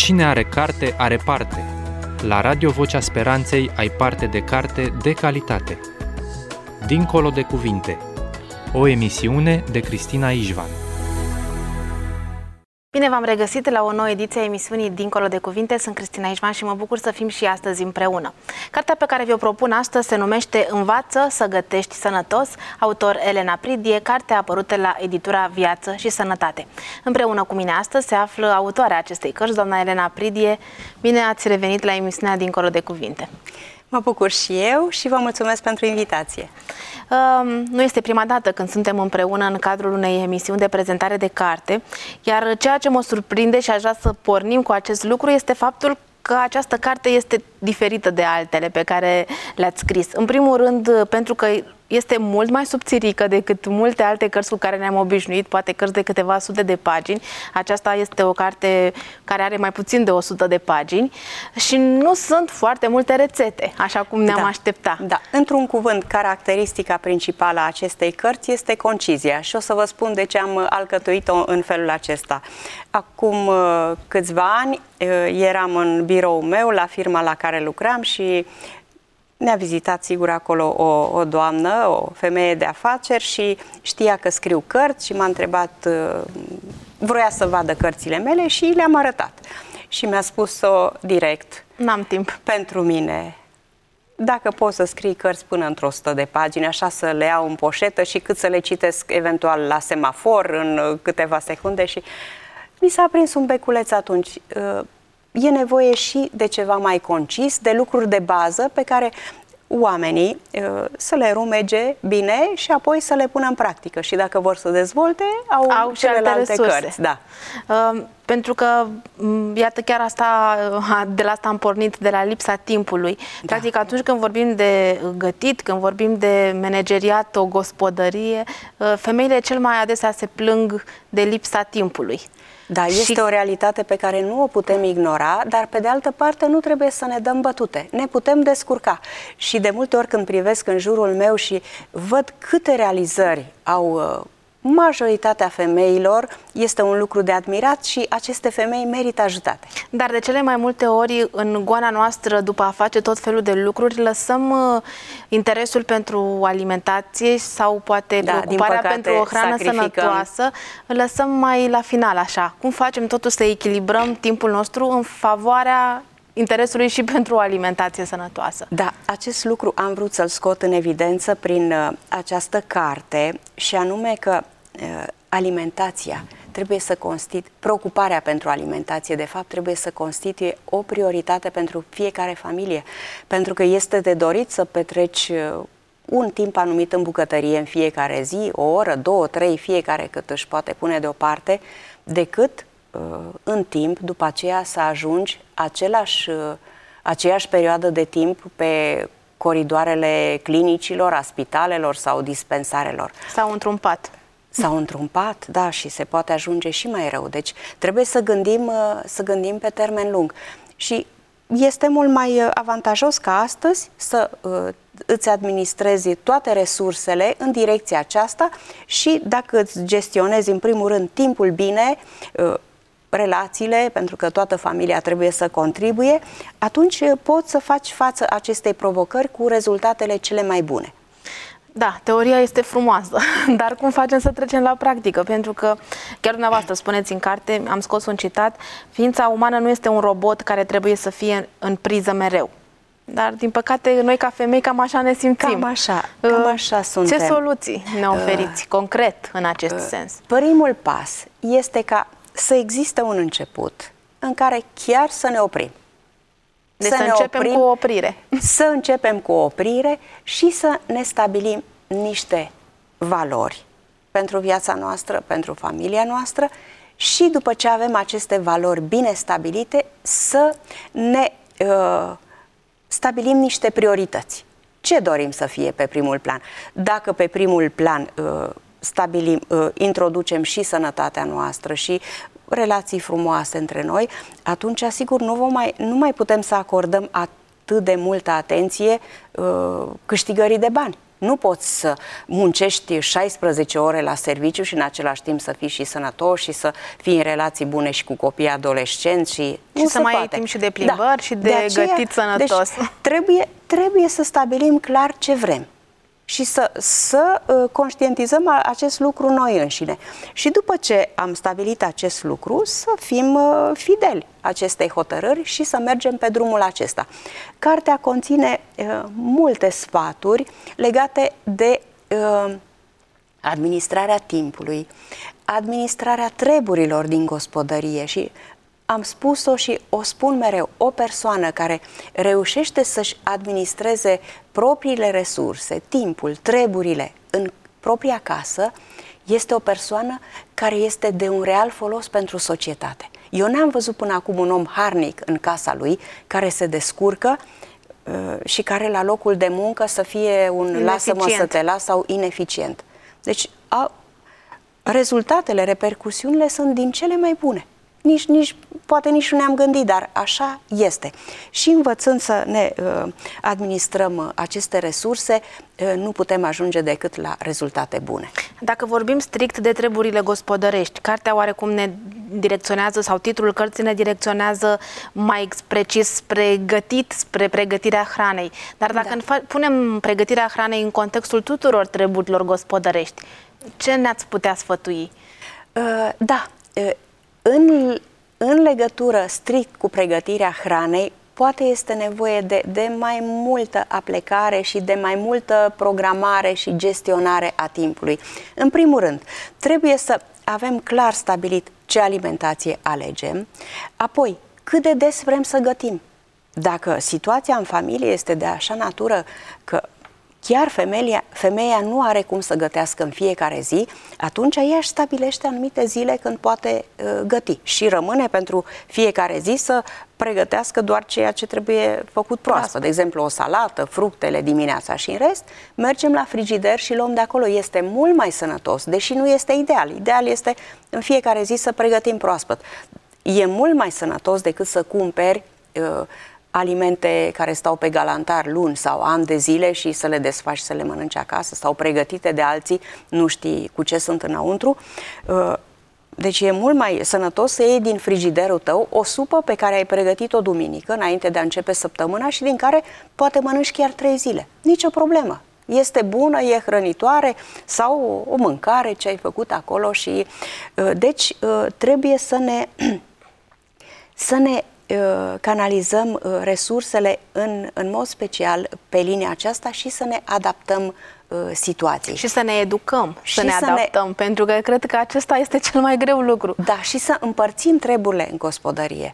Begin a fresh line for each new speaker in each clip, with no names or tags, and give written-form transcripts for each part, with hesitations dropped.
Cine are carte, are parte. La Radio Vocea Speranței ai parte de carte de calitate. Dincolo de cuvinte. O emisiune de Cristina Ișvan.
Bine v-am regăsit la o nouă ediție a emisiunii Dincolo de Cuvinte. Sunt Cristina Ișvan și mă bucur să fim și astăzi împreună. Cartea pe care vi-o propun astăzi se numește Învață să gătești sănătos, autor Elena Pridie, carte apărută la editura Viață și Sănătate. Împreună cu mine astăzi se află autoarea acestei cărți, doamna Elena Pridie. Bine ați revenit la emisiunea Dincolo de Cuvinte.
Mă bucur și eu și vă mulțumesc pentru invitație.
Nu este prima dată când suntem împreună în cadrul unei emisiuni de prezentare de carte, iar ceea ce mă surprinde și aș vrea să pornim cu acest lucru este faptul că această carte este diferită de altele pe care le-ați scris. În primul rând, pentru că este mult mai subțirică decât multe alte cărți cu care ne-am obișnuit, poate cărți de câteva sute de pagini. Aceasta este o carte care are mai puțin de 100 de pagini și nu sunt foarte multe rețete, așa cum ne-am aștepta.
Da, într-un cuvânt, caracteristica principală a acestei cărți este concizia și o să vă spun de ce am alcătuit-o în felul acesta. Acum câțiva ani eram în biroul meu, la firma la care lucram și ne-a vizitat, sigur, acolo o doamnă, o femeie de afaceri și știa că scriu cărți și m-a întrebat, vroia să vadă cărțile mele și le-am arătat. Și mi-a spus-o direct.
N-am timp.
Pentru mine, dacă poți să scrii cărți până într-o 100 de pagini, așa să le iau în poșetă și cât să le citesc eventual la semafor în câteva secunde și mi s-a prins un beculeț atunci. E nevoie și de ceva mai concis, de lucruri de bază pe care oamenii să le rumege bine și apoi să le pună în practică. Și dacă vor să dezvolte, au celelalte cărți. Da.
Pentru că, iată, chiar asta, de la asta am pornit, de la lipsa timpului. Practic, atunci când vorbim de gătit, când vorbim de manageriat, o gospodărie, femeile cel mai adesea se plâng de lipsa timpului.
Da, este o realitate pe care nu o putem ignora, dar pe de altă parte nu trebuie să ne dăm bătute. Ne putem descurca. Și de multe ori când privesc în jurul meu și văd câte realizări au majoritatea femeilor, este un lucru de admirat și aceste femei merită ajutate.
Dar de cele mai multe ori, în goana noastră, după a face tot felul de lucruri, lăsăm interesul pentru alimentație sau poate preocuparea pentru o hrană sănătoasă, lăsăm mai la final, așa. Cum facem totuși să echilibrăm timpul nostru în favoarea interesului și pentru o alimentație sănătoasă?
Da, acest lucru am vrut să-l scot în evidență prin această carte și anume că alimentația trebuie să constituie, preocuparea pentru alimentație, de fapt, trebuie să constituie o prioritate pentru fiecare familie, pentru că este de dorit să petreci un timp anumit în bucătărie în fiecare zi, o oră, două, trei, fiecare cât își poate pune deoparte, decât în timp, după aceea să ajungi aceeași perioadă de timp pe coridoarele clinicilor, a spitalelor sau dispensarelor.
Sau într-un pat.
Sau într-un pat, da, și se poate ajunge și mai rău. Deci trebuie să gândim pe termen lung. Și este mult mai avantajos ca astăzi să îți administrezi toate resursele în direcția aceasta și dacă îți gestionezi în primul rând timpul bine, relațiile, pentru că toată familia trebuie să contribuie, atunci poți să faci față acestei provocări cu rezultatele cele mai bune.
Da, teoria este frumoasă, dar cum facem să trecem la practică? Pentru că, chiar dumneavoastră spuneți în carte, am scos un citat, ființa umană nu este un robot care trebuie să fie în priză mereu. Dar, din păcate, noi ca femei cam așa ne simțim.
Cam așa suntem.
Ce soluții ne oferiți concret în acest sens?
Primul pas este ca să existe un început în care chiar să ne oprim.
Deci să începem cu o oprire.
Să începem cu o oprire și să ne stabilim niște valori pentru viața noastră, pentru familia noastră și după ce avem aceste valori bine stabilite, să ne stabilim niște priorități. Ce dorim să fie pe primul plan? Dacă pe primul plan introducem și sănătatea noastră și relații frumoase între noi, atunci, sigur, nu mai putem să acordăm atât de multă atenție câștigării de bani. Nu poți să muncești 16 ore la serviciu și în același timp să fii și sănătos și să fii în relații bune și cu copiii adolescenți și
să mai ai timp și de plimbări și de gătit sănătos.
Deci, trebuie să stabilim clar ce vrem și să conștientizăm acest lucru noi înșine. Și după ce am stabilit acest lucru, să fim fideli acestei hotărâri și să mergem pe drumul acesta. Cartea conține multe sfaturi legate de administrarea timpului, administrarea treburilor din gospodărie și am spus-o și o spun mereu, o persoană care reușește să-și administreze propriile resurse, timpul, treburile în propria casă, este o persoană care este de un real folos pentru societate. Eu n-am văzut până acum un om harnic în casa lui care se descurcă și care la locul de muncă să fie un lasă-mă să te las sau ineficient. Deci rezultatele, repercusiunile sunt din cele mai bune. Poate nici nu ne-am gândit, dar așa este. Și învățând să ne administrăm aceste resurse, nu putem ajunge decât la rezultate bune.
Dacă vorbim strict de treburile gospodărești, cartea oarecum ne direcționează sau titlul cărții ne direcționează mai precis spre pregătirea hranei. Dar dacă punem pregătirea hranei în contextul tuturor treburilor gospodărești, ce ne-ați putea sfătui?
În legătură strict cu pregătirea hranei, poate este nevoie de mai multă aplecare și de mai multă programare și gestionare a timpului. În primul rând, trebuie să avem clar stabilit ce alimentație alegem, apoi cât de des vrem să gătim. Dacă situația în familie este de așa natură că chiar femeia nu are cum să gătească în fiecare zi, atunci ea își stabilește anumite zile când poate găti și rămâne pentru fiecare zi să pregătească doar ceea ce trebuie făcut proaspăt. De exemplu, o salată, fructele dimineața și în rest, mergem la frigider și luăm de acolo. Este mult mai sănătos, deși nu este ideal. Ideal este în fiecare zi să pregătim proaspăt. E mult mai sănătos decât să cumperi alimente care stau pe galantar luni sau ani de zile și să le desfaci, să le mănânci acasă sau pregătite de alții, nu știi cu ce sunt înăuntru. Deci e mult mai sănătos să iei din frigiderul tău o supă pe care ai pregătit-o duminică înainte de a începe săptămâna și din care poate mănânci chiar 3 zile. Nici o problemă. Este bună, e hrănitoare sau o mâncare ce ai făcut acolo și deci trebuie să ne canalizăm resursele în mod special pe linia aceasta și să ne adaptăm situației.
Și să ne educăm, să ne adaptăm, pentru că cred că acesta este cel mai greu lucru.
Da, și să împărțim treburile în gospodărie.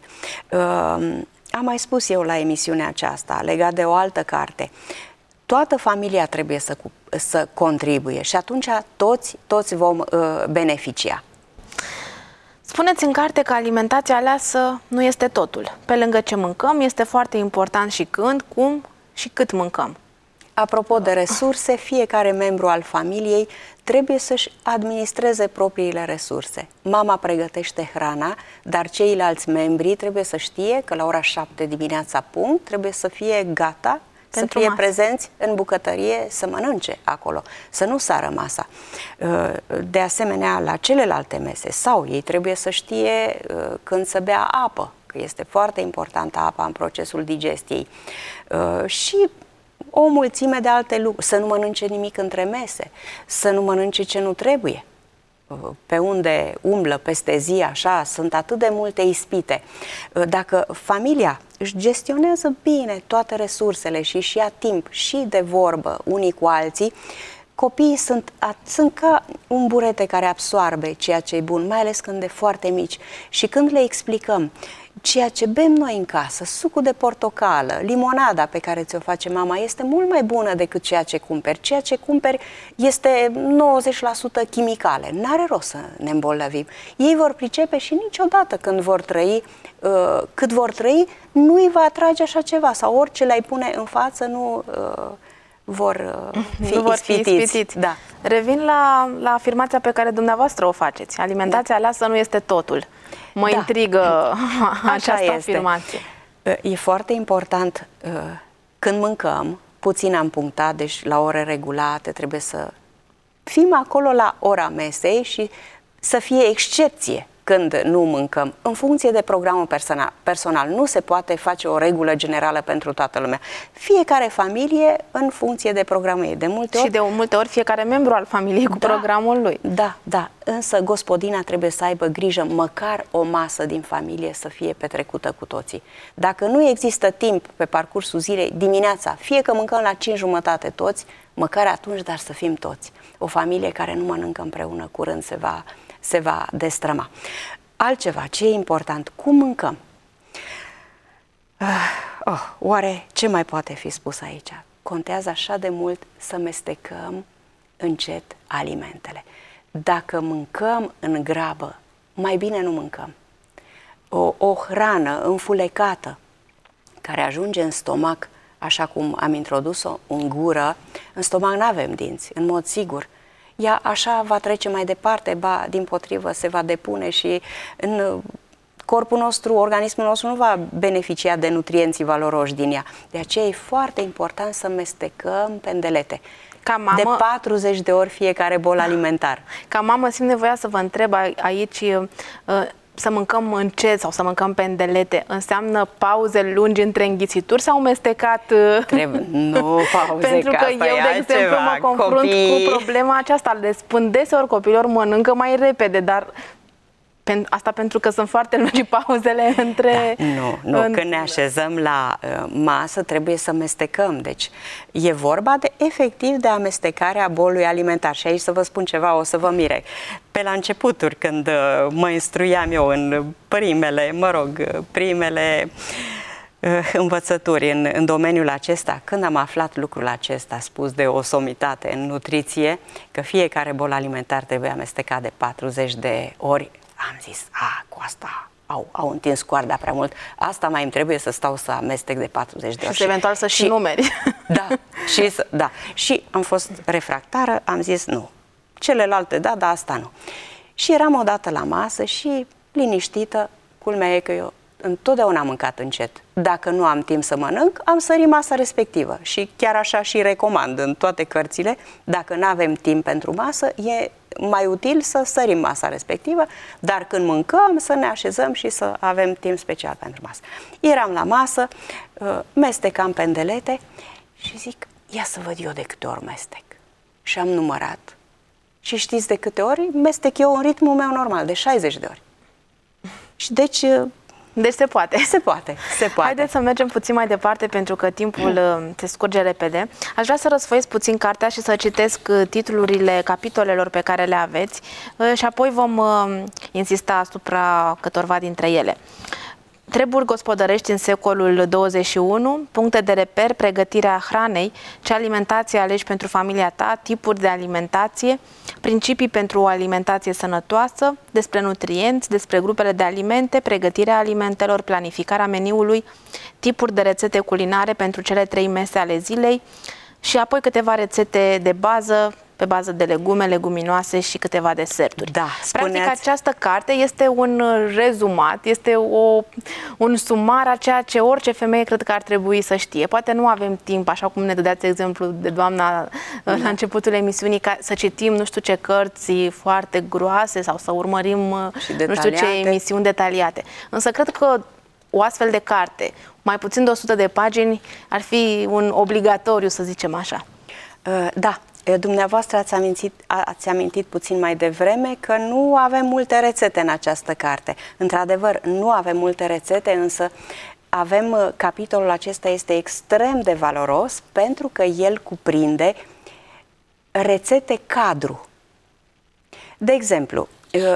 Am mai spus eu la emisiunea aceasta, legat de o altă carte, toată familia trebuie să contribuie și atunci toți vom beneficia.
Spuneți în carte că alimentația aleasă nu este totul. Pe lângă ce mâncăm, este foarte important și când, cum și cât mâncăm.
Apropo de resurse, fiecare membru al familiei trebuie să-și administreze propriile resurse. Mama pregătește hrana, dar ceilalți membri trebuie să știe că la ora 7 dimineața punct trebuie să fie gata, să fie prezenți în bucătărie, să mănânce acolo, să nu sară masa. De asemenea, la celelalte mese, sau ei trebuie să știe când să bea apă, că este foarte importantă apa în procesul digestiei. Și o mulțime de alte lucruri, să nu mănânce nimic între mese, să nu mănânce ce nu trebuie. Pe unde umblă peste zi, așa, sunt atât de multe ispite. Dacă familia își gestionează bine toate resursele și își ia timp și de vorbă unii cu alții, copiii sunt ca un burete care absoarbe ceea ce e bun, mai ales când e foarte mici. Și când le explicăm ceea ce bem noi în casă, sucul de portocală, limonada pe care ți-o face mama, este mult mai bună decât ceea ce cumperi. Ceea ce cumperi este 90% chimicale. N-are rost să ne îmbolnăvim. Ei vor pricepe și niciodată când vor trăi, cât vor trăi, nu îi va atrage așa ceva. Sau orice le-ai pune în față, nu vor fi ispitiți. Da.
Revin la afirmația pe care dumneavoastră o faceți. Alimentația aleasă nu este totul. Mă intrigă această afirmație.
E foarte important când mâncăm puțin am punctat, deci la ore regulate trebuie să fim acolo la ora mesei și să fie excepție când nu mâncăm. În funcție de programul personal, nu se poate face o regulă generală pentru toată lumea. Fiecare familie în funcție de programul ei. De multe ori,
și de multe ori fiecare membru al familiei cu programul lui.
Da, da. Însă gospodina trebuie să aibă grijă măcar o masă din familie să fie petrecută cu toții. Dacă nu există timp pe parcursul zilei, dimineața, fie că mâncăm la 5:30 toți, măcar atunci, dar să fim toți. O familie care nu mănâncă împreună, curând se va destrăma. Altceva, ce e important? Cum mâncăm? Oare ce mai poate fi spus aici? Contează așa de mult să mestecăm încet alimentele. Dacă mâncăm în grabă, mai bine nu mâncăm. O hrană înfulecată care ajunge în stomac, așa cum am introdus-o în gură, în stomac nu avem dinți, în mod sigur. Ea așa va trece mai departe, ba dimpotrivă se va depune și în corpul nostru, organismul nostru nu va beneficia de nutrienții valoroși din ea. De aceea e foarte important să mestecăm pendelete.
Ca mamă,
de 40 de ori fiecare bol alimentar.
Ca mamă simt nevoia să vă întreb aici, să mâncăm încet sau să mâncăm pendelete, înseamnă pauze lungi între înghițituri sau mestecat?
Nu, pauze,
pentru că eu, de exemplu, mă confrunt cu problema aceasta. Le spun deseori copiilor, mănâncă mai repede, dar asta pentru că sunt foarte lungi pauzele între...
Da, nu. Când ne așezăm la masă trebuie să mestecăm. Deci e vorba de efectiv de amestecarea bolului alimentar. Și aici să vă spun ceva, o să vă mire. Pe la începuturi, când mă instruiam eu în primele învățături în domeniul acesta, când am aflat lucrul acesta spus de o somitate în nutriție, că fiecare bol alimentar trebuie amestecat de 40 de ori, am zis, cu asta au întins coarda prea mult, asta mai îmi trebuie să stau să amestec de 40 de ori.
Și eventual să și numeri.
Da, și am fost refractară, am zis nu. Celelalte da, dar asta nu. Și eram odată la masă și liniștită, culmea e că eu întotdeauna am mâncat încet. Dacă nu am timp să mănânc, am sărit masa respectivă. Și chiar așa și recomand în toate cărțile, dacă nu avem timp pentru masă, e mai util să sărim masa respectivă, dar când mâncăm să ne așezăm și să avem timp special pentru masă. Eram la masă, mestecam pendelete și zic, ia să văd eu de câte ori mestec. Și am numărat. Și știți de câte ori? Mestec eu în ritmul meu normal, de 60 de ori. Și deci
se poate.
Se poate.
Haideți să mergem puțin mai departe, pentru că timpul se scurge repede. Aș vrea să răsfoiesc puțin cartea și să citesc titlurile capitolelor pe care le aveți și apoi vom insista asupra câtorva dintre ele. Treburi gospodărești în secolul 21, puncte de reper, pregătirea hranei, ce alimentație alegi pentru familia ta, tipuri de alimentație, principii pentru o alimentație sănătoasă, despre nutrienți, despre grupele de alimente, pregătirea alimentelor, planificarea meniului, tipuri de rețete culinare pentru cele 3 mese ale zilei și apoi câteva rețete de bază, pe bază de legume, leguminoase și câteva deserturi.
Da,
practic, această carte este un rezumat, este un sumar a ceea ce orice femeie cred că ar trebui să știe. Poate nu avem timp, așa cum ne dădeați exemplu de doamna la începutul emisiunii, să citim nu știu ce cărți foarte groase sau să urmărim nu știu ce emisiuni detaliate. Însă cred că o astfel de carte, mai puțin de 100 de pagini, ar fi un obligatoriu, să zicem așa.
Da. Dumneavoastră ați amintit puțin mai devreme că nu avem multe rețete în această carte. Într-adevăr, nu avem multe rețete, însă capitolul acesta este extrem de valoros pentru că el cuprinde rețete cadru. De exemplu,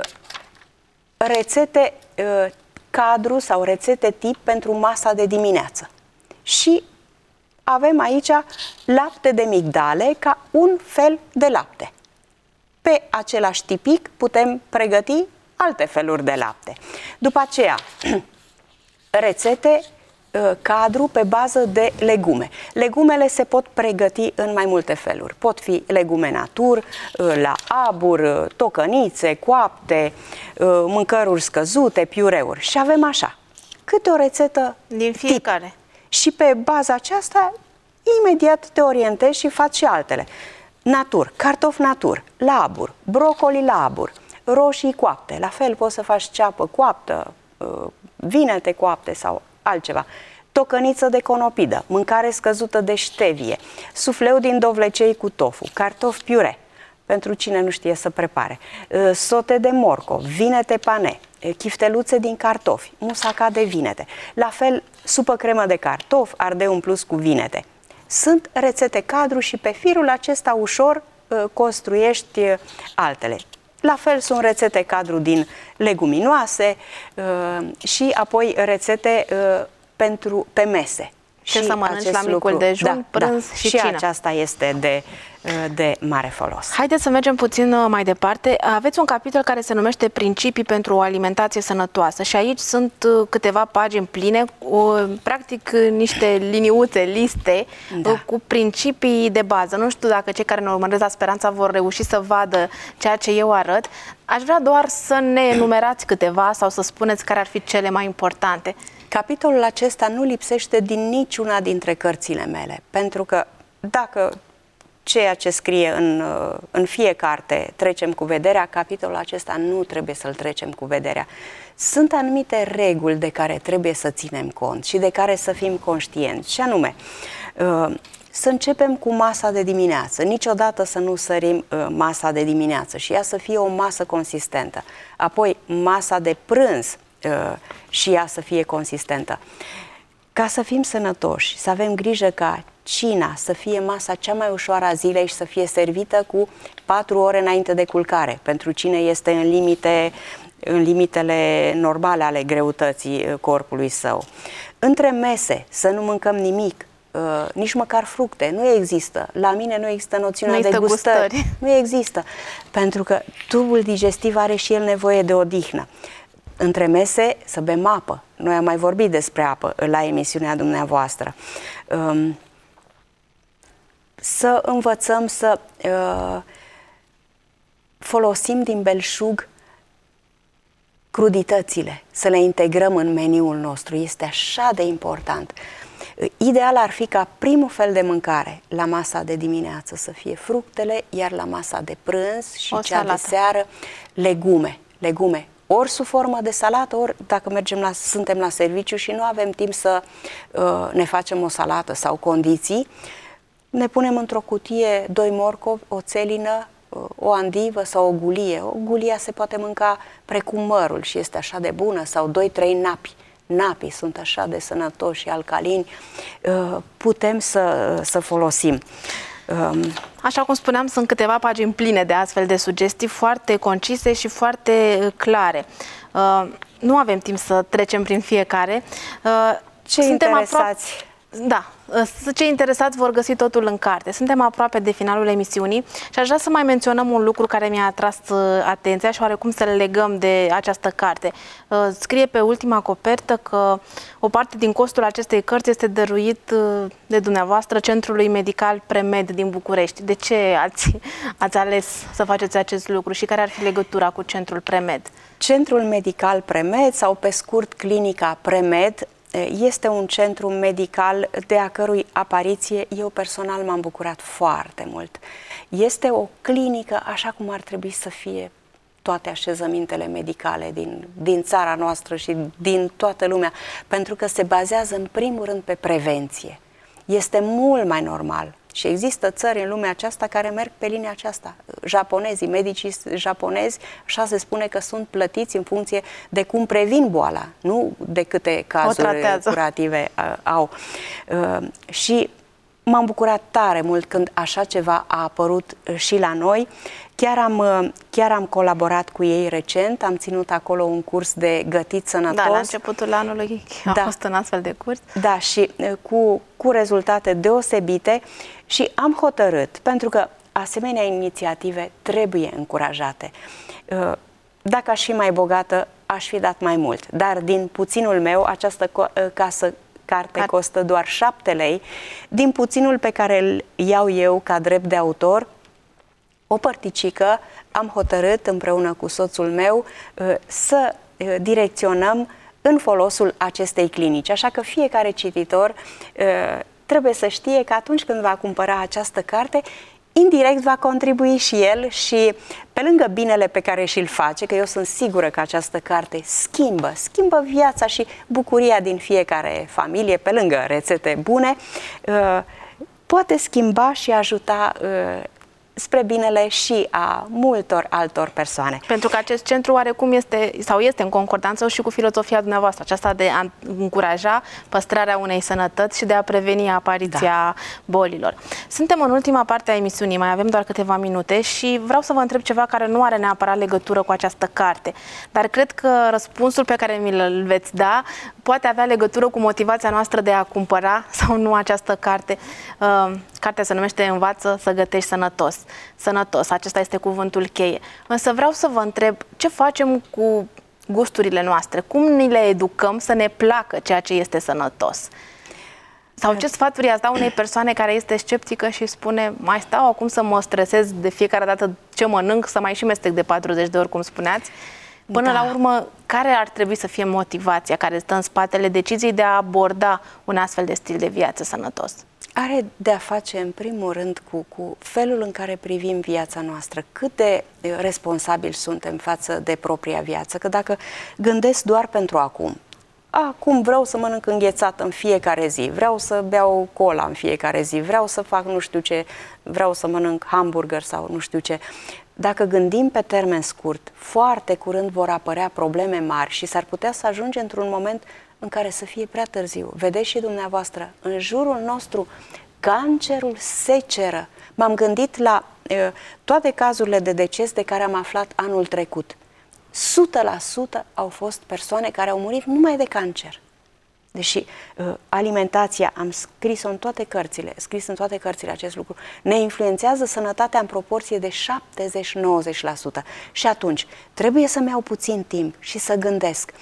rețete cadru sau rețete tip pentru masa de dimineață. Și avem aici lapte de migdale ca un fel de lapte. Pe același tipic putem pregăti alte feluri de lapte. După aceea, rețete cadru pe bază de legume. Legumele se pot pregăti în mai multe feluri. Pot fi legume natur, la abur, tocănițe, coapte, mâncăruri scăzute, piureuri. Și avem așa, câte o rețetă
din fiecare.
Tip. Și pe baza aceasta imediat te orientezi și faci și altele. Natur, cartofi natur, labur, brocoli labur, roșii coapte, la fel poți să faci ceapă coaptă, vinete coapte sau altceva. Tocăniță de conopidă, mâncare scăzută de ștevie, sufleu din dovlecei cu tofu, cartofi piure, pentru cine nu știe să prepare, sote de morcov, vinete pane, chifteluțe din cartofi, musaca de vinete, la fel supă cremă de cartofi, ardeu în plus cu vinete. Sunt rețete cadru și pe firul acesta ușor construiești altele. La fel sunt rețete cadru din leguminoase și apoi rețete pe mese.
Ce să mănânci la micul dejun, prânz și cină.
Aceasta este de mare folos.
Haideți să mergem puțin mai departe. Aveți un capitol care se numește Principii pentru o alimentație sănătoasă și aici sunt câteva pagini pline, practic niște liniuțe, liste cu principii de bază. Nu știu dacă cei care ne urmăresc la Speranța vor reuși să vadă ceea ce eu arăt. Aș vrea doar să ne enumerați câteva sau să spuneți care ar fi cele mai importante.
Capitolul acesta nu lipsește din niciuna dintre cărțile mele, pentru că dacă ceea ce scrie în fie carte trecem cu vederea, capitolul acesta nu trebuie să-l trecem cu vederea. Sunt anumite reguli de care trebuie să ținem cont și de care să fim conștienți, și anume să începem cu masa de dimineață, niciodată să nu sărim masa de dimineață și ea să fie o masă consistentă, apoi masa de prânz și ea să fie consistentă. Ca să fim sănătoși, să avem grijă ca cina să fie masa cea mai ușoară a zilei și să fie servită cu 4 ore înainte de culcare, pentru cine este în limitele normale ale greutății corpului său. Între mese să nu mâncăm nimic, nici măcar fructe, nu există. La mine nu există noțiunea de gustări. Nu există, pentru că tubul digestiv are și el nevoie de odihnă. Între mese să bem apă. Noi am mai vorbit despre apă la emisiunea dumneavoastră. Să învățăm să folosim din belșug cruditățile, să le integrăm în meniul nostru. Este așa de important. Ideal ar fi ca primul fel de mâncare la masa de dimineață să fie fructele, iar la masa de prânz și cea de seară legume. Ori sub formă de salată, ori dacă suntem la serviciu și nu avem timp să ne facem o salată sau condiții, ne punem într-o cutie 2 morcovi, o țelină, o andivă sau o gulie. O gulie se poate mânca precum mărul și este așa de bună, sau 2-3 napi. Napii sunt așa de sănătoși și alcalini, putem să folosim.
Așa cum spuneam, sunt câteva pagini pline de astfel de sugestii, foarte concise și foarte clare. Nu avem timp să trecem prin fiecare.
Cei interesați...
Da, cei interesați vor găsi totul în carte. Suntem aproape de finalul emisiunii și aș vrea să mai menționăm un lucru care mi-a atras atenția și oarecum să le legăm de această carte. Scrie pe ultima copertă că o parte din costul acestei cărți este dăruit de dumneavoastră Centrului Medical Premed din București. De ce ați ales să faceți acest lucru și care ar fi legătura cu Centrul Premed?
Centrul Medical Premed, sau pe scurt Clinica Premed, este un centru medical de a cărui apariție eu personal m-am bucurat foarte mult. Este o clinică așa cum ar trebui să fie toate așezămintele medicale din țara noastră și din toată lumea, pentru că se bazează în primul rând pe prevenție. Este mult mai normal. Și există țări în lumea aceasta care merg pe linia aceasta. Japonezii, medicii japonezi, așa se spune că sunt plătiți în funcție de cum previn boala, nu de câte cazuri curative au. Și m-am bucurat tare mult când așa ceva a apărut și la noi. Chiar am colaborat cu ei recent, am ținut acolo un curs de gătit sănătos.
Da, la începutul anului a fost un astfel de curs.
Da, și cu rezultate deosebite și am hotărât, pentru că asemenea inițiative trebuie încurajate. Dacă aș fi mai bogată, aș fi dat mai mult, dar din puținul meu, această carte costă doar 7 lei, din puținul pe care îl iau eu ca drept de autor, o părticică am hotărât împreună cu soțul meu să direcționăm în folosul acestei clinici. Așa că fiecare cititor trebuie să știe că atunci când va cumpăra această carte, indirect va contribui și el și pe lângă binele pe care și-l face, că eu sunt sigură că această carte schimbă viața și bucuria din fiecare familie, pe lângă rețete bune, poate schimba și ajuta spre binele și a multor altor persoane.
Pentru că acest centru oarecum este în concordanță și cu filozofia dumneavoastră, aceasta de a încuraja păstrarea unei sănătăți și de a preveni apariția bolilor. Suntem în ultima parte a emisiunii, mai avem doar câteva minute și vreau să vă întreb ceva care nu are neapărat legătură cu această carte, dar cred că răspunsul pe care mi-l veți da poate avea legătură cu motivația noastră de a cumpăra sau nu această carte. Cartea se numește Învață să gătești sănătos. Sănătos, acesta este cuvântul cheie. Însă vreau să vă întreb, ce facem cu gusturile noastre? Cum ni le educăm să ne placă ceea ce este sănătos? Sau ce sfaturi ați da unei persoane care este sceptică și spune, mai stau acum să mă stresez de fiecare dată ce mănânc, să mai și mestec de 40 de ori, cum spuneați? Până la urmă, care ar trebui să fie motivația care stă în spatele deciziei de a aborda un astfel de stil de viață sănătos?
Are de a face, în primul rând, cu felul în care privim viața noastră, cât de responsabili suntem față de propria viață. Că dacă gândesc doar pentru acum vreau să mănânc înghețat în fiecare zi, vreau să beau cola în fiecare zi, vreau să fac nu știu ce, vreau să mănânc hamburger sau nu știu ce. Dacă gândim pe termen scurt, foarte curând vor apărea probleme mari și s-ar putea să ajungem într-un moment în care să fie prea târziu. Vedeți și dumneavoastră, în jurul nostru, cancerul seceră. M-am gândit la toate cazurile de deces de care am aflat anul trecut. 100% au fost persoane care au murit numai de cancer. Deși alimentația, am scris în toate cărțile acest lucru, ne influențează sănătatea în proporție de 70-90%. Și atunci, trebuie să-mi iau puțin timp și să gândesc,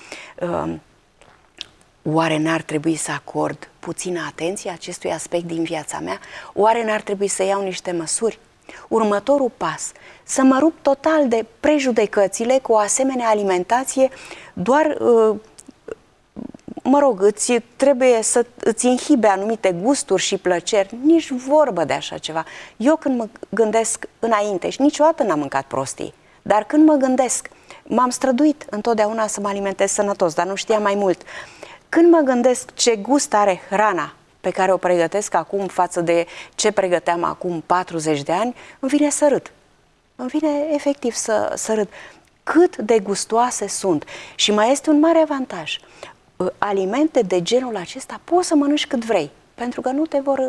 oare n-ar trebui să acord puțină atenție acestui aspect din viața mea? Oare n-ar trebui să iau niște măsuri? Următorul pas, să mă rup total de prejudecățile cu o asemenea alimentație, doar trebuie să îți inhibe anumite gusturi și plăceri. Nici vorbă de așa ceva. Eu când mă gândesc înainte, și niciodată n-am mâncat prostii, dar când mă gândesc, m-am străduit întotdeauna să mă alimentez sănătos, dar nu știam mai mult. Când mă gândesc ce gust are hrana pe care o pregătesc acum față de ce pregăteam acum 40 de ani, îmi vine să râd. Îmi vine efectiv să râd. Cât de gustoase sunt. Și mai este un mare avantaj. Alimente de genul acesta poți să mănânci cât vrei, pentru că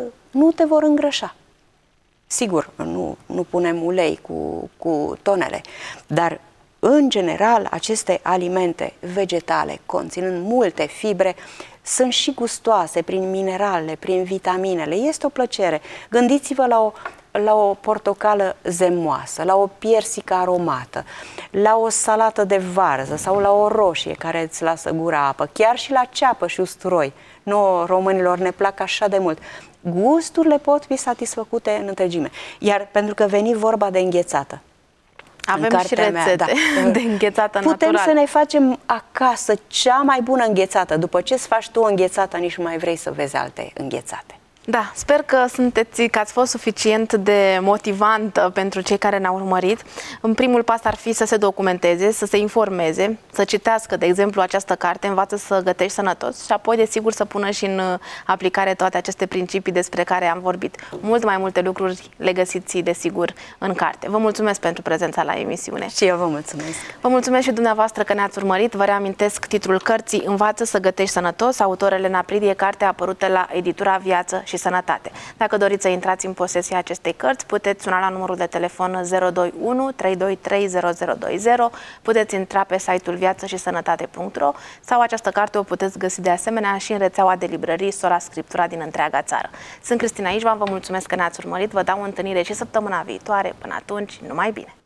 nu te vor îngrășa. Sigur, nu punem ulei cu tonele, dar în general aceste alimente vegetale, conținând multe fibre, sunt și gustoase prin minerale, prin vitaminele. Este o plăcere. Gândiți-vă la o portocală zemoasă, la o piersică aromată, la o salată de varză sau la o roșie care îți lasă gura apă, chiar și la ceapă și usturoi. Nouă românilor ne plac așa de mult. Gusturile pot fi satisfăcute în întregime. Iar pentru că veni vorba de înghețată,
avem și rețete de înghețată natural.
Putem să ne facem acasă cea mai bună înghețată. După ce îți faci tu o înghețată, nici nu mai vrei să vezi alte înghețate.
Da, sper că ați fost suficient de motivantă pentru cei care ne-au urmărit. În primul pas ar fi să se documenteze, să se informeze, să citească, de exemplu, această carte, Învață să gătești sănătos, și apoi, desigur, să pună și în aplicare toate aceste principii despre care am vorbit. Mult mai multe lucruri le găsiți, desigur, în carte. Vă mulțumesc pentru prezența la emisiune.
Și eu vă mulțumesc.
Vă mulțumesc și dumneavoastră că ne-ați urmărit. Vă reamintesc titlul cărții Învață să gătești sănătos, autor Elena Pridie, carte apărută la editura Viață și Sănătate. Dacă doriți să intrați în posesia acestei cărți, puteți suna la numărul de telefon 021 323 0020, puteți intra pe site-ul viațășisănătate.ro sau această carte o puteți găsi de asemenea și în rețeaua de librării Sora Scriptura din întreaga țară. Sunt Cristina Ișvan, vă mulțumesc că ne-ați urmărit, vă dau o întâlnire și săptămâna viitoare. Până atunci, numai bine!